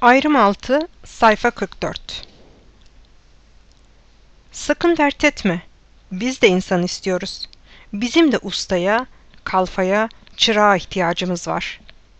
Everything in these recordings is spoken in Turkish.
Ayrım 6, sayfa 44. Sakın dert etme. Biz de insan istiyoruz. Bizim de ustaya, kalfaya, çırağa ihtiyacımız var.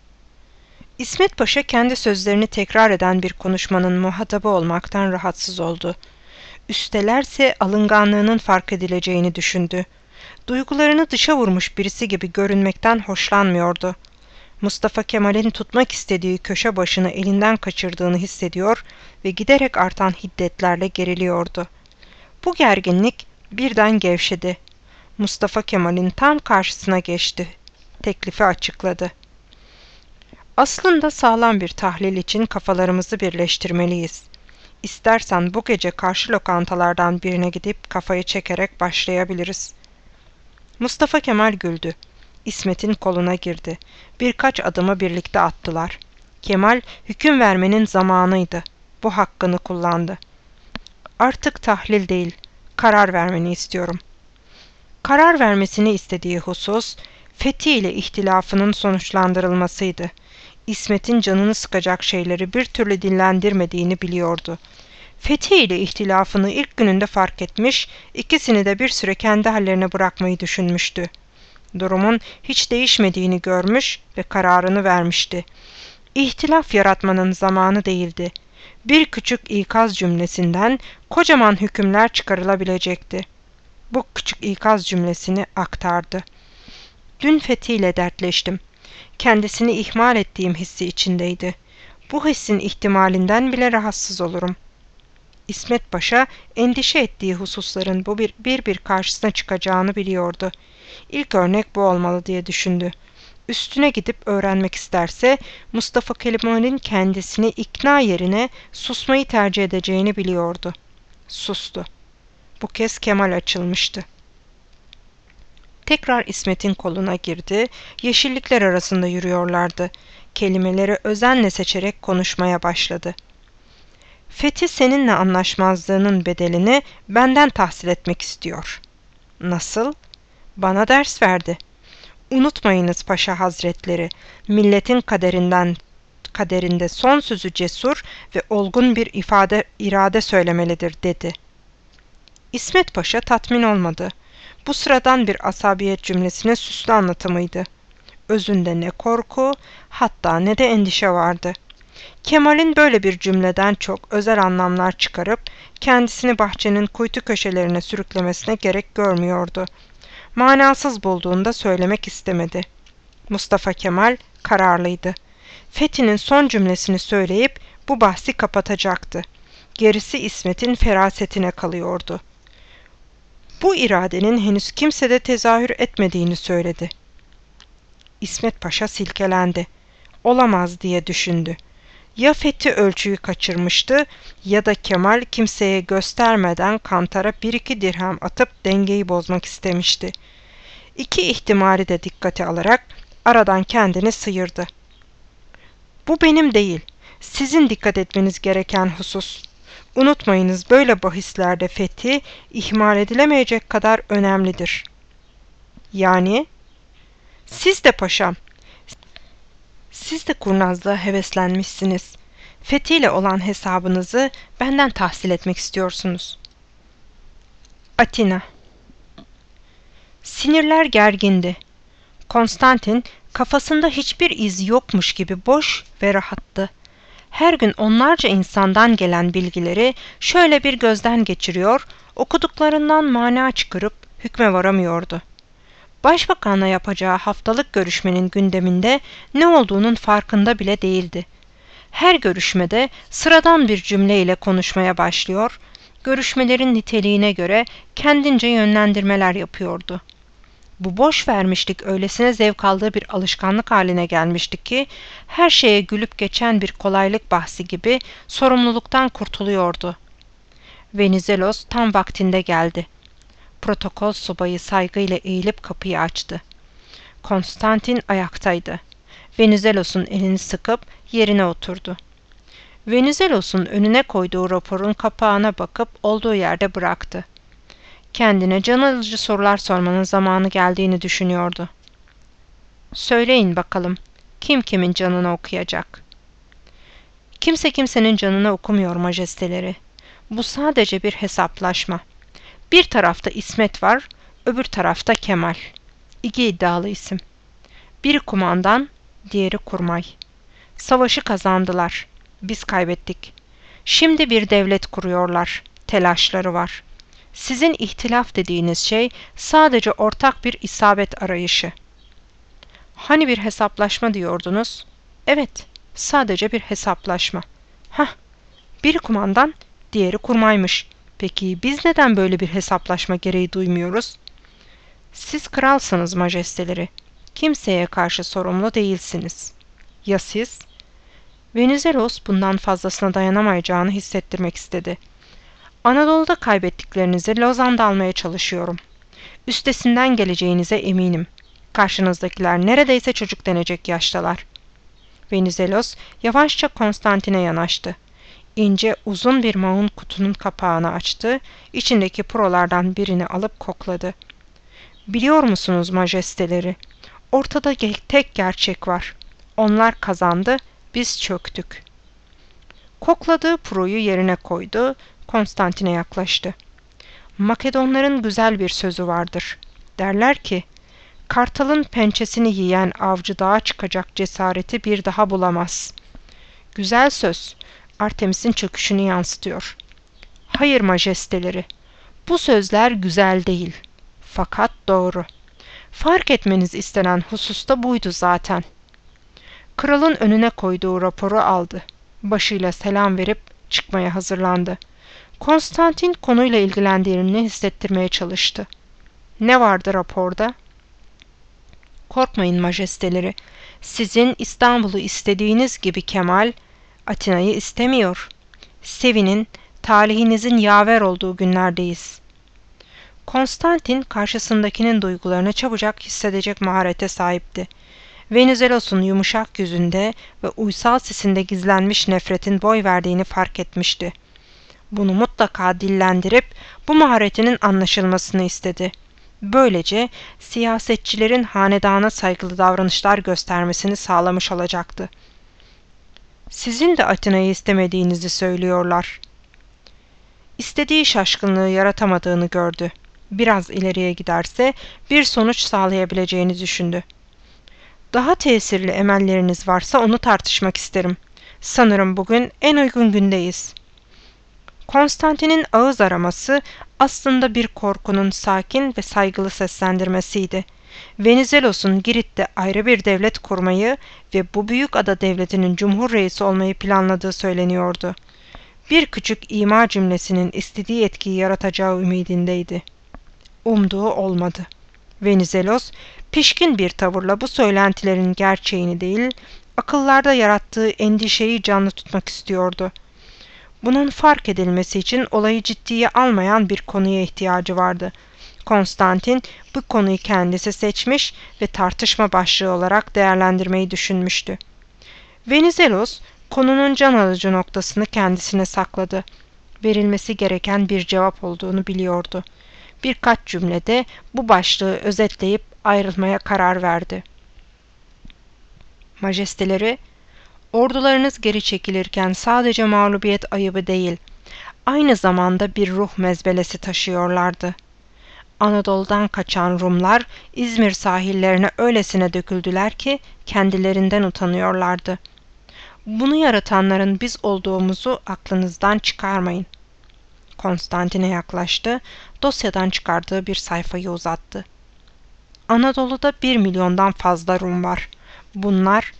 İsmet Paşa kendi sözlerini tekrar eden bir konuşmanın muhatabı olmaktan rahatsız oldu. Üstelerse alınganlığının fark edileceğini düşündü. Duygularını dışa vurmuş birisi gibi görünmekten hoşlanmıyordu. Mustafa Kemal'in tutmak istediği köşe başını elinden kaçırdığını hissediyor ve giderek artan hiddetlerle geriliyordu. Bu gerginlik birden gevşedi. Mustafa Kemal'in tam karşısına geçti. Teklifi açıkladı. Aslında sağlam bir tahlil için kafalarımızı birleştirmeliyiz. İstersen bu gece karşı lokantalardan birine gidip kafayı çekerek başlayabiliriz. Mustafa Kemal güldü. İsmet'in koluna girdi. Birkaç adımı birlikte attılar. Kemal, hüküm vermenin zamanıydı. Bu hakkını kullandı. Artık tahlil değil, karar vermeni istiyorum. Karar vermesini istediği husus, Fethi ile ihtilafının sonuçlandırılmasıydı. İsmet'in canını sıkacak şeyleri bir türlü dinlendirmediğini biliyordu. Fethi ile ihtilafını ilk gününde fark etmiş, ikisini de bir süre kendi hallerine bırakmayı düşünmüştü. Durumun hiç değişmediğini görmüş ve kararını vermişti. İhtilaf yaratmanın zamanı değildi. Bir küçük ikaz cümlesinden kocaman hükümler çıkarılabilecekti. Bu küçük ikaz cümlesini aktardı. Dün Fethi ile dertleştim. Kendisini ihmal ettiğim hissi içindeydi. Bu hissin ihtimalinden bile rahatsız olurum. İsmet Paşa endişe ettiği hususların bu bir karşısına çıkacağını biliyordu. İlk örnek bu olmalı diye düşündü. Üstüne gidip öğrenmek isterse Mustafa Kemal'in kendisini ikna yerine susmayı tercih edeceğini biliyordu. Sustu. Bu kez Kemal açılmıştı. Tekrar İsmet'in koluna girdi, yeşillikler arasında yürüyorlardı. Kelimeleri özenle seçerek konuşmaya başladı. Fethi seninle anlaşmazlığının bedelini benden tahsil etmek istiyor. Nasıl? Bana ders verdi. Unutmayınız Paşa Hazretleri, milletin kaderinde son sözü cesur ve olgun bir irade söylemelidir dedi. İsmet Paşa tatmin olmadı. Bu sıradan bir asabiyet cümlesinin süslü anlatımıydı. Özünde ne korku, hatta ne de endişe vardı. Kemal'in böyle bir cümleden çok özel anlamlar çıkarıp kendisini bahçenin kuytu köşelerine sürüklemesine gerek görmüyordu. Manasız bulduğunda söylemek istemedi. Mustafa Kemal kararlıydı. Fethi'nin son cümlesini söyleyip bu bahsi kapatacaktı. Gerisi İsmet'in ferasetine kalıyordu. Bu iradenin henüz kimsede tezahür etmediğini söyledi. İsmet Paşa silkelendi. Olamaz diye düşündü. Ya Fethi ölçüyü kaçırmıştı ya da Kemal kimseye göstermeden kantara 1-2 dirhem atıp dengeyi bozmak istemişti. İki ihtimali de dikkate alarak aradan kendini sıyırdı. Bu benim değil, sizin dikkat etmeniz gereken husus. Unutmayınız böyle bahislerde Fethi ihmal edilemeyecek kadar önemlidir. Yani? Siz de paşam. Siz de kurnazlığa heveslenmişsiniz. Fethi ile olan hesabınızı benden tahsil etmek istiyorsunuz. Atina. Sinirler gergindi. Konstantin kafasında hiçbir iz yokmuş gibi boş ve rahattı. Her gün onlarca insandan gelen bilgileri şöyle bir gözden geçiriyor, okuduklarından mana çıkarıp hükme varamıyordu. Başbakanla yapacağı haftalık görüşmenin gündeminde ne olduğunun farkında bile değildi. Her görüşmede sıradan bir cümleyle konuşmaya başlıyor, görüşmelerin niteliğine göre kendince yönlendirmeler yapıyordu. Bu boş vermişlik öylesine zevk aldığı bir alışkanlık haline gelmişti ki, her şeye gülüp geçen bir kolaylık bahsi gibi sorumluluktan kurtuluyordu. Venizelos tam vaktinde geldi. Protokol subayı saygıyla eğilip kapıyı açtı. Konstantin ayaktaydı. Venizelos'un elini sıkıp yerine oturdu. Venizelos'un önüne koyduğu raporun kapağına bakıp olduğu yerde bıraktı. Kendine can alıcı sorular sormanın zamanı geldiğini düşünüyordu. Söyleyin bakalım, kim kimin canını okuyacak? Kimse kimsenin canına okumuyor majesteleri. Bu sadece bir hesaplaşma. Bir tarafta İsmet var, öbür tarafta Kemal. İki iddialı isim. Biri kumandan, diğeri kurmay. Savaşı kazandılar. Biz kaybettik. Şimdi bir devlet kuruyorlar. Telaşları var. Sizin ihtilaf dediğiniz şey sadece ortak bir isabet arayışı. Hani bir hesaplaşma diyordunuz? Evet, sadece bir hesaplaşma. Hah, biri kumandan, diğeri kurmaymış. Peki biz neden böyle bir hesaplaşma gereği duymuyoruz? Siz kralsınız majesteleri. Kimseye karşı sorumlu değilsiniz. Ya siz? Venizelos bundan fazlasına dayanamayacağını hissettirmek istedi. Anadolu'da kaybettiklerinizi Lozan'da almaya çalışıyorum. Üstesinden geleceğinize eminim. Karşınızdakiler neredeyse çocuk denecek yaştalar. Venizelos yavaşça Konstantin'e yanaştı. İnce uzun bir maun kutunun kapağını açtı, içindeki prolardan birini alıp kokladı. Biliyor musunuz majesteleri? Ortada tek gerçek var. Onlar kazandı, biz çöktük. Kokladığı puroyu yerine koydu, Konstantin'e yaklaştı. Makedonların güzel bir sözü vardır. Derler ki, kartalın pençesini yiyen avcı dağa çıkacak cesareti bir daha bulamaz. Güzel söz, Artemis'in çöküşünü yansıtıyor. Hayır majesteleri, bu sözler güzel değil. Fakat doğru. Fark etmeniz istenen husus da buydu zaten. Kralın önüne koyduğu raporu aldı. Başıyla selam verip çıkmaya hazırlandı. Konstantin konuyla ilgilendiğini hissettirmeye çalıştı. Ne vardı raporda? Korkmayın majesteleri. Sizin İstanbul'u istediğiniz gibi Kemal, Atina'yı istemiyor. Sevinin, talihinizin yaver olduğu günlerdeyiz. Konstantin karşısındakinin duygularını çabucak hissedecek maharete sahipti. Venizelos'un yumuşak yüzünde ve uysal sesinde gizlenmiş nefretin boy verdiğini fark etmişti. Bunu mutlaka dillendirip bu maharetinin anlaşılmasını istedi. Böylece siyasetçilerin hanedana saygılı davranışlar göstermesini sağlamış olacaktı. Sizin de Atina'yı istemediğinizi söylüyorlar. İstediği şaşkınlığı yaratamadığını gördü. Biraz ileriye giderse bir sonuç sağlayabileceğini düşündü. Daha tesirli emelleriniz varsa onu tartışmak isterim. Sanırım bugün en uygun gündeyiz. Konstantin'in ağız araması aslında bir korkunun sakin ve saygılı seslendirmesiydi. Venizelos'un Girit'te ayrı bir devlet kurmayı ve bu büyük ada devletinin cumhur reisi olmayı planladığı söyleniyordu. Bir küçük ima cümlesinin istediği etkiyi yaratacağı ümidindeydi. Umduğu olmadı. Venizelos, pişkin bir tavırla bu söylentilerin gerçeğini değil, akıllarda yarattığı endişeyi canlı tutmak istiyordu. Bunun fark edilmesi için olayı ciddiye almayan bir konuya ihtiyacı vardı. Konstantin bu konuyu kendisi seçmiş ve tartışma başlığı olarak değerlendirmeyi düşünmüştü. Venizelos, konunun can alıcı noktasını kendisine sakladı. Verilmesi gereken bir cevap olduğunu biliyordu. Birkaç cümlede bu başlığı özetleyip ayrılmaya karar verdi. Majesteleri, ordularınız geri çekilirken sadece mağlubiyet ayıbı değil, aynı zamanda bir ruh mezbelesi taşıyorlardı. Anadolu'dan kaçan Rumlar İzmir sahillerine öylesine döküldüler ki kendilerinden utanıyorlardı. Bunu yaratanların biz olduğumuzu aklınızdan çıkarmayın. Konstantin'e yaklaştı, dosyadan çıkardığı bir sayfayı uzattı. Anadolu'da 1 milyondan fazla Rum var. Bunlar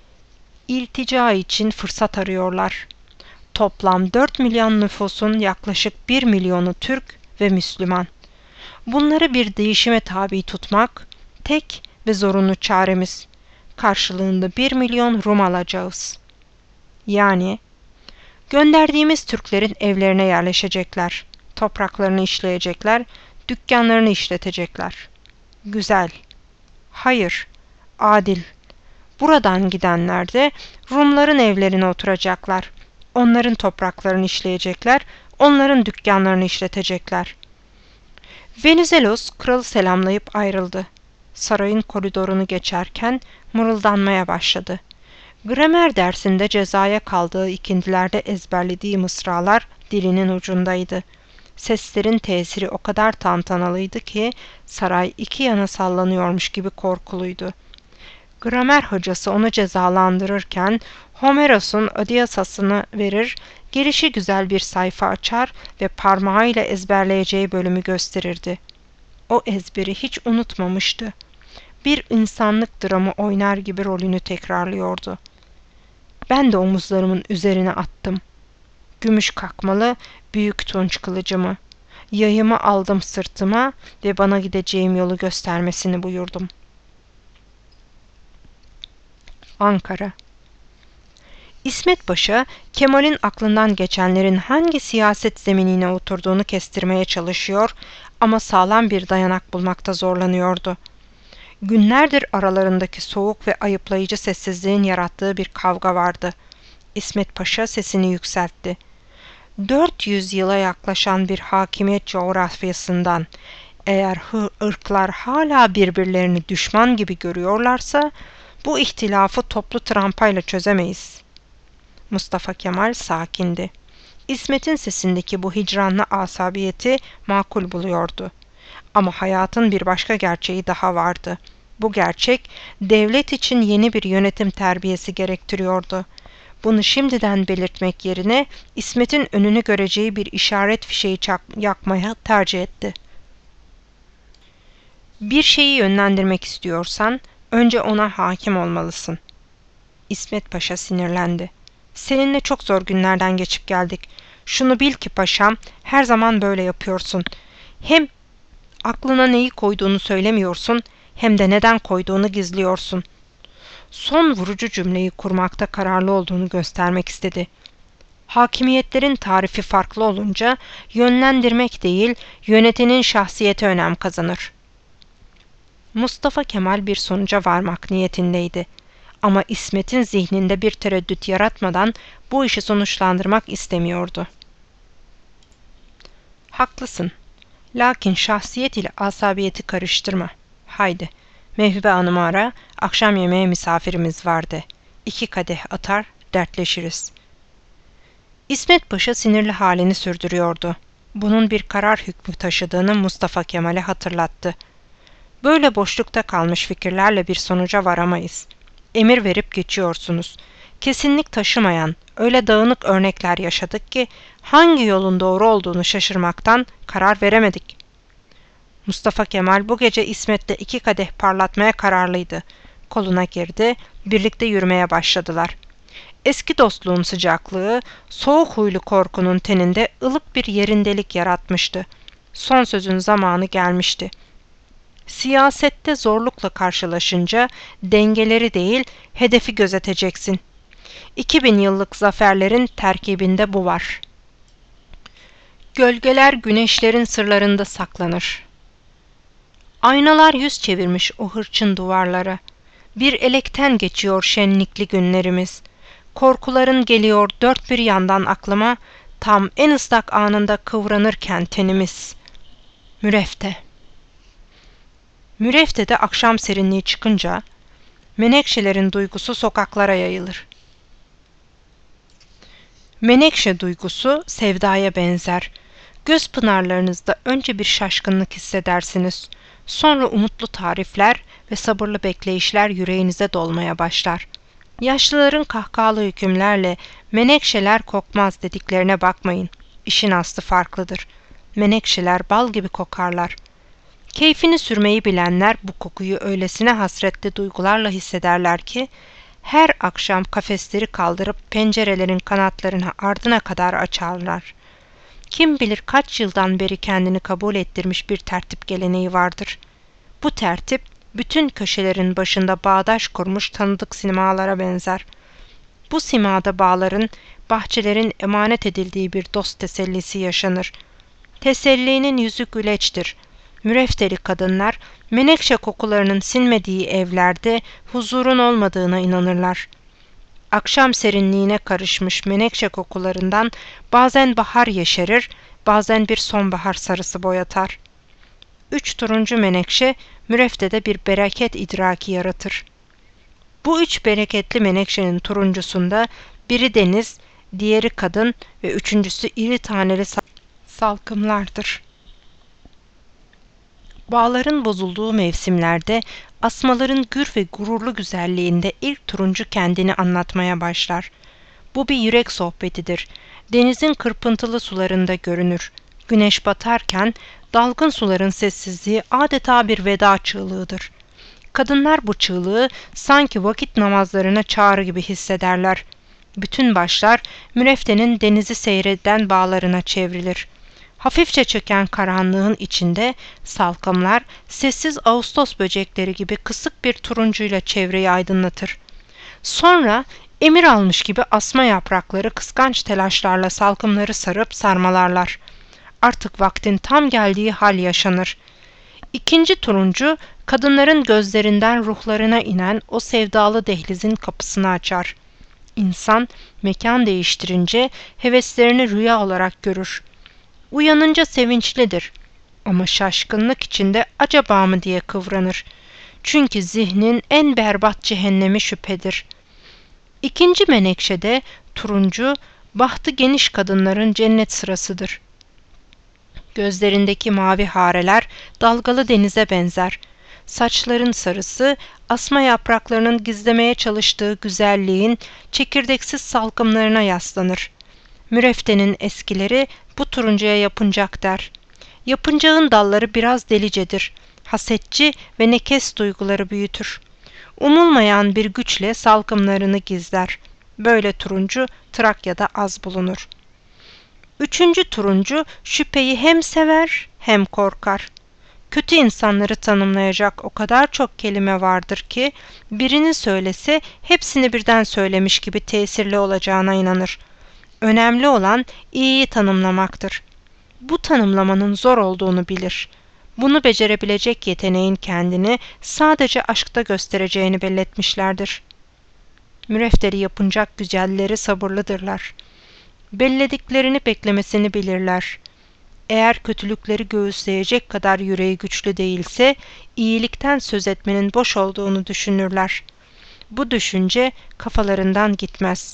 iltica için fırsat arıyorlar. Toplam 4 milyon nüfusun yaklaşık 1 milyonu Türk ve Müslüman. Bunları bir değişime tabi tutmak tek ve zorunlu çaremiz. Karşılığında 1 milyon Rum alacağız. Yani gönderdiğimiz Türklerin evlerine yerleşecekler, topraklarını işleyecekler, dükkanlarını işletecekler. Güzel. Hayır, adil. Buradan gidenler de Rumların evlerine oturacaklar. Onların topraklarını işleyecekler, onların dükkanlarını işletecekler. Venizelos kralı selamlayıp ayrıldı. Sarayın koridorunu geçerken mırıldanmaya başladı. Gramer dersinde cezaya kaldığı ikindilerde ezberlediği mısralar dilinin ucundaydı. Seslerin tesiri o kadar tantanalıydı ki saray iki yana sallanıyormuş gibi korkuluydu. Gramer hocası onu cezalandırırken Homeros'un Odysseus'unu verir, gelişi güzel bir sayfa açar ve parmağıyla ezberleyeceği bölümü gösterirdi. O ezberi hiç unutmamıştı. Bir insanlık dramı oynar gibi rolünü tekrarlıyordu. Ben de omuzlarımın üzerine attım. Gümüş kakmalı büyük tunç kılıcımı. Yayımı aldım sırtıma ve bana gideceğim yolu göstermesini buyurdum. Ankara. İsmet Paşa, Kemal'in aklından geçenlerin hangi siyaset zeminine oturduğunu kestirmeye çalışıyor ama sağlam bir dayanak bulmakta zorlanıyordu. Günlerdir aralarındaki soğuk ve ayıplayıcı sessizliğin yarattığı bir kavga vardı. İsmet Paşa sesini yükseltti. 400 yıla yaklaşan bir hakimiyet coğrafyasından eğer ırklar hala birbirlerini düşman gibi görüyorlarsa bu ihtilafı toplu trampayla çözemeyiz. Mustafa Kemal sakindi. İsmet'in sesindeki bu hicranlı asabiyeti makul buluyordu. Ama hayatın bir başka gerçeği daha vardı. Bu gerçek, devlet için yeni bir yönetim terbiyesi gerektiriyordu. Bunu şimdiden belirtmek yerine İsmet'in önünü göreceği bir işaret fişeği yakmaya tercih etti. Bir şeyi yönlendirmek istiyorsan, önce ona hakim olmalısın. İsmet Paşa sinirlendi. Seninle çok zor günlerden geçip geldik. Şunu bil ki paşam, her zaman böyle yapıyorsun. Hem aklına neyi koyduğunu söylemiyorsun, hem de neden koyduğunu gizliyorsun. Son vurucu cümleyi kurmakta kararlı olduğunu göstermek istedi. Hakimiyetlerin tarifi farklı olunca yönlendirmek değil, yönetenin şahsiyeti önem kazanır. Mustafa Kemal bir sonuca varmak niyetindeydi. Ama İsmet'in zihninde bir tereddüt yaratmadan bu işi sonuçlandırmak istemiyordu. Haklısın. Lakin şahsiyet ile asabiyeti karıştırma. Haydi, Mevhibe Hanım'ı ara, akşam yemeğe misafirimiz vardı. 2 kadeh atar, dertleşiriz. İsmet Paşa sinirli halini sürdürüyordu. Bunun bir karar hükmü taşıdığını Mustafa Kemal'e hatırlattı. Böyle boşlukta kalmış fikirlerle bir sonuca varamayız. Emir verip geçiyorsunuz. Kesinlik taşımayan, öyle dağınık örnekler yaşadık ki hangi yolun doğru olduğunu şaşırmaktan karar veremedik. Mustafa Kemal bu gece İsmet'le 2 kadeh parlatmaya kararlıydı. Koluna girdi, birlikte yürümeye başladılar. Eski dostluğun sıcaklığı, soğuk huylu Korkunun teninde ılık bir yerindelik yaratmıştı. Son sözün zamanı gelmişti. Siyasette zorlukla karşılaşınca dengeleri değil, hedefi gözeteceksin. 2000 yıllık zaferlerin terkibinde bu var. Gölgeler güneşlerin sırlarında saklanır. Aynalar yüz çevirmiş o hırçın duvarlara. Bir elekten geçiyor şenlikli günlerimiz. Korkuların geliyor dört bir yandan aklıma, tam en ıslak anında kıvranırken tenimiz. Mürefte. Mürefte'de akşam serinliği çıkınca, menekşelerin duygusu sokaklara yayılır. Menekşe duygusu sevdaya benzer. Göz pınarlarınızda önce bir şaşkınlık hissedersiniz. Sonra umutlu tarifler ve sabırlı bekleyişler yüreğinize dolmaya başlar. Yaşlıların kahkahalı hükümlerle menekşeler kokmaz dediklerine bakmayın. İşin aslı farklıdır. Menekşeler bal gibi kokarlar. Keyfini sürmeyi bilenler bu kokuyu öylesine hasretli duygularla hissederler ki her akşam kafesleri kaldırıp pencerelerin kanatlarını ardına kadar açarlar. Kim bilir kaç yıldan beri kendini kabul ettirmiş bir tertip geleneği vardır. Bu tertip bütün köşelerin başında bağdaş kurmuş tanıdık simalara benzer. Bu simada bağların, bahçelerin emanet edildiği bir dost tesellisi yaşanır. Tesellinin yüzü güleçtir. Mürefteli kadınlar, menekşe kokularının sinmediği evlerde huzurun olmadığına inanırlar. Akşam serinliğine karışmış menekşe kokularından bazen bahar yeşerir, bazen bir sonbahar sarısı boyatar. 3 turuncu menekşe, Mürefte'de bir bereket idraki yaratır. Bu üç bereketli menekşenin turuncusunda biri deniz, diğeri kadın ve üçüncüsü iri taneli salkımlardır. Bağların bozulduğu mevsimlerde asmaların gür ve gururlu güzelliğinde ilk turuncu kendini anlatmaya başlar. Bu bir yürek sohbetidir. Denizin kırpıntılı sularında görünür. Güneş batarken dalgın suların sessizliği adeta bir veda çığlığıdır. Kadınlar bu çığlığı sanki vakit namazlarına çağrı gibi hissederler. Bütün başlar müreftenin denizi seyreden bağlarına çevrilir. Hafifçe çöken karanlığın içinde salkımlar sessiz Ağustos böcekleri gibi kısık bir turuncuyla çevreyi aydınlatır. Sonra emir almış gibi asma yaprakları kıskanç telaşlarla salkımları sarıp sarmalarlar. Artık vaktin tam geldiği hal yaşanır. İkinci turuncu kadınların gözlerinden ruhlarına inen o sevdalı dehlizin kapısını açar. İnsan mekan değiştirince heveslerini rüya olarak görür. Uyanınca sevinçlidir ama şaşkınlık içinde acaba mı diye kıvranır. Çünkü zihnin en berbat cehennemi şüphedir. İkinci menekşede turuncu, bahtı geniş kadınların cennet sırasıdır. Gözlerindeki mavi hareler dalgalı denize benzer. Saçların sarısı, asma yapraklarının gizlemeye çalıştığı güzelliğin çekirdeksiz salkımlarına yaslanır. Müreftenin eskileri bu turuncuya yapıncak der. Yapıncağın dalları biraz delicedir. Hasetçi ve nekes duyguları büyütür. Umulmayan bir güçle salkımlarını gizler. Böyle turuncu Trakya'da az bulunur. Üçüncü turuncu şüpheyi hem sever hem korkar. Kötü insanları tanımlayacak o kadar çok kelime vardır ki birini söylese hepsini birden söylemiş gibi tesirli olacağına inanır. Önemli olan iyiyi tanımlamaktır. Bu tanımlamanın zor olduğunu bilir. Bunu becerebilecek yeteneğin kendini sadece aşkta göstereceğini belletmişlerdir. Mürefteri yapıncak güzelleri sabırlıdırlar. Bellediklerini beklemesini bilirler. Eğer kötülükleri göğüsleyecek kadar yüreği güçlü değilse, iyilikten söz etmenin boş olduğunu düşünürler. Bu düşünce kafalarından gitmez.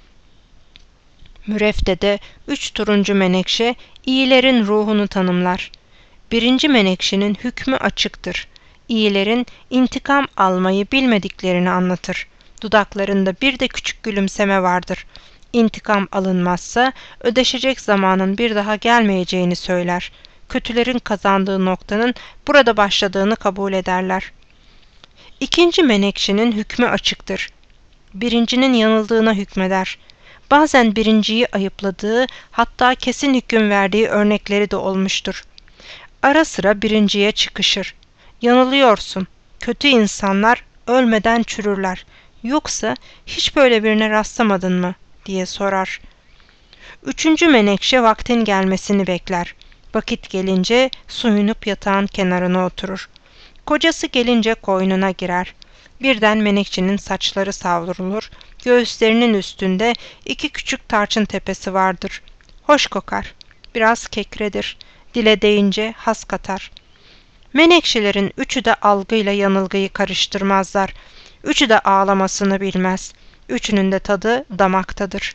Mürefte'de üç turuncu menekşe iyilerin ruhunu tanımlar. Birinci menekşenin hükmü açıktır. İyilerin intikam almayı bilmediklerini anlatır. Dudaklarında bir de küçük gülümseme vardır. İntikam alınmazsa ödeşecek zamanın bir daha gelmeyeceğini söyler. Kötülerin kazandığı noktanın burada başladığını kabul ederler. İkinci menekşenin hükmü açıktır. Birincinin yanıldığına hükmeder. Bazen birinciyi ayıpladığı, hatta kesin hüküm verdiği örnekleri de olmuştur. Ara sıra birinciye çıkışır. Yanılıyorsun. Kötü insanlar ölmeden çürürler. Yoksa hiç böyle birine rastlamadın mı? Diye sorar. Üçüncü menekşe vaktin gelmesini bekler. Vakit gelince soyunup yatağın kenarına oturur. Kocası gelince koynuna girer. Birden menekşenin saçları savrulur. Göğüslerinin üstünde iki küçük tarçın tepesi vardır. Hoş kokar. Biraz kekredir. Dile değince has katar. Menekşelerin üçü de algıyla yanılgıyı karıştırmazlar. Üçü de ağlamasını bilmez. Üçünün de tadı damaktadır.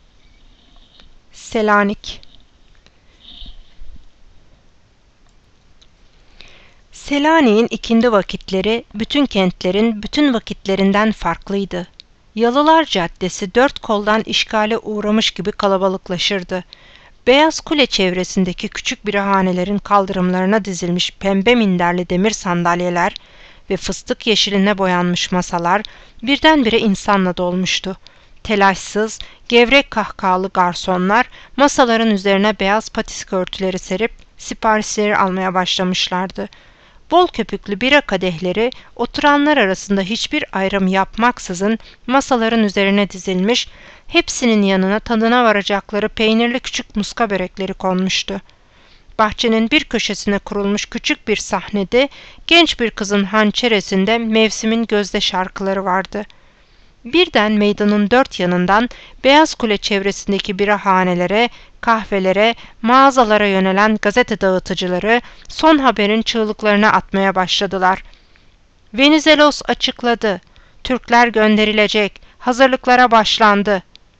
Selanik. Selanik'in ikindi vakitleri bütün kentlerin bütün vakitlerinden farklıydı. Yalılar Caddesi dört koldan işgale uğramış gibi kalabalıklaşırdı. Beyaz Kule çevresindeki küçük birahanelerin kaldırımlarına dizilmiş pembe minderli demir sandalyeler ve fıstık yeşiline boyanmış masalar birdenbire insanla dolmuştu. Telaşsız, gevrek kahkahalı garsonlar masaların üzerine beyaz patiska örtüleri serip siparişleri almaya başlamışlardı. Bol köpüklü bira kadehleri oturanlar arasında hiçbir ayrım yapmaksızın masaların üzerine dizilmiş, hepsinin yanına tadına varacakları peynirli küçük muska börekleri konmuştu. Bahçenin bir köşesine kurulmuş küçük bir sahnede genç bir kızın hançeresinde mevsimin gözde şarkıları vardı. Birden meydanın dört yanından Beyaz Kule çevresindeki birahanelere, kahvelere, mağazalara yönelen gazete dağıtıcıları son haberin çığlıklarına atmaya başladılar. Venizelos açıkladı. Türkler gönderilecek. Hazırlıklara başlandı.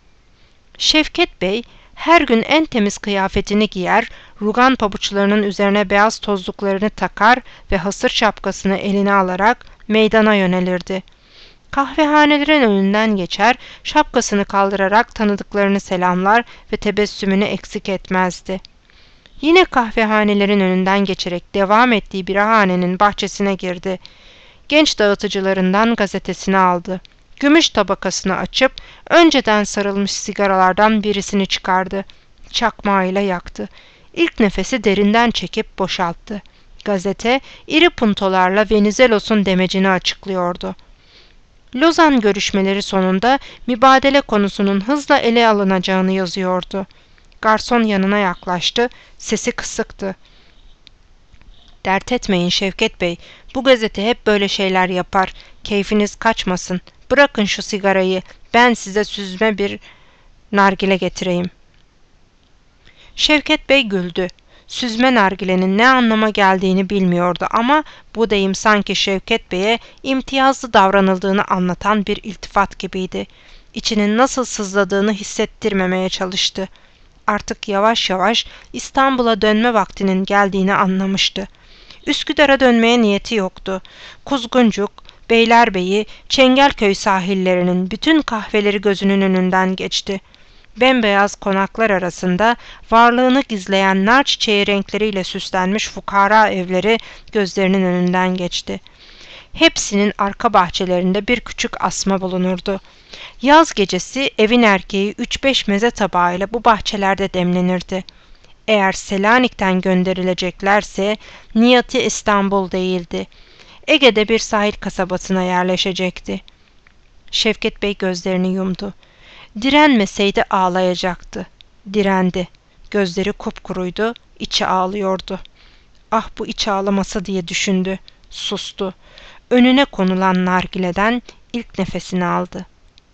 Şevket Bey her gün en temiz kıyafetini giyer, rugan pabuçlarının üzerine beyaz tozluklarını takar ve hasır şapkasını eline alarak meydana yönelirdi. Kahvehanelerin önünden geçer, şapkasını kaldırarak tanıdıklarını selamlar ve tebessümünü eksik etmezdi. Yine kahvehanelerin önünden geçerek devam ettiği birahanenin bahçesine girdi. Genç dağıtıcılarından gazetesini aldı. Gümüş tabakasını açıp önceden sarılmış sigaralardan birisini çıkardı. Çakmağıyla yaktı. İlk nefesi derinden çekip boşalttı. Gazete iri puntolarla Venizelos'un demecini açıklıyordu. Lozan görüşmeleri sonunda mübadele konusunun hızla ele alınacağını yazıyordu. Garson yanına yaklaştı, sesi kısıktı. "Dert etmeyin Şevket Bey, bu gazete hep böyle şeyler yapar. Keyfiniz kaçmasın. Bırakın şu sigarayı, ben size süzme bir nargile getireyim." Şevket Bey güldü. Süzme nargilenin ne anlama geldiğini bilmiyordu ama bu deyim sanki Şevket Bey'e imtiyazlı davranıldığını anlatan bir iltifat gibiydi. İçinin nasıl sızladığını hissettirmemeye çalıştı. Artık yavaş yavaş İstanbul'a dönme vaktinin geldiğini anlamıştı. Üsküdar'a dönmeye niyeti yoktu. Kuzguncuk, Beylerbeyi, Çengelköy sahillerinin bütün kahveleri gözünün önünden geçti. Bembeyaz konaklar arasında varlığını gizleyen nar çiçeği renkleriyle süslenmiş fukara evleri gözlerinin önünden geçti. Hepsinin arka bahçelerinde bir küçük asma bulunurdu. Yaz gecesi evin erkeği 3-5 meze tabağıyla bu bahçelerde demlenirdi. Eğer Selanik'ten gönderileceklerse niyeti İstanbul değildi. Ege'de bir sahil kasabasına yerleşecekti. Şevket Bey gözlerini yumdu. Direnmeseydi ağlayacaktı. Direndi. Gözleri kupkuruydu, içi ağlıyordu. Ah bu iç ağlaması diye düşündü. Sustu. Önüne konulan nargileden ilk nefesini aldı.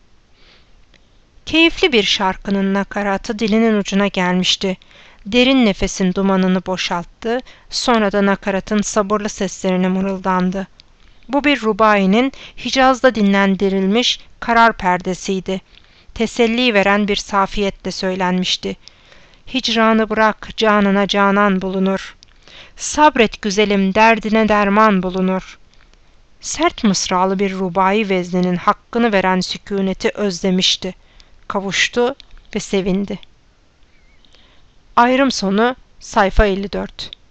Keyifli bir şarkının nakaratı dilinin ucuna gelmişti. Derin nefesin dumanını boşalttı, sonra da nakaratın sabırlı seslerine mırıldandı. Bu bir rubainin Hicaz'da dinlendirilmiş karar perdesiydi. Teselli veren bir safiyetle söylenmişti. Hicranı bırak, canına canan bulunur. Sabret güzelim, derdine derman bulunur. Sert mısralı bir rubai vezninin hakkını veren sükûneti özlemişti. Kavuştu ve sevindi. Ayrım sonu sayfa 54.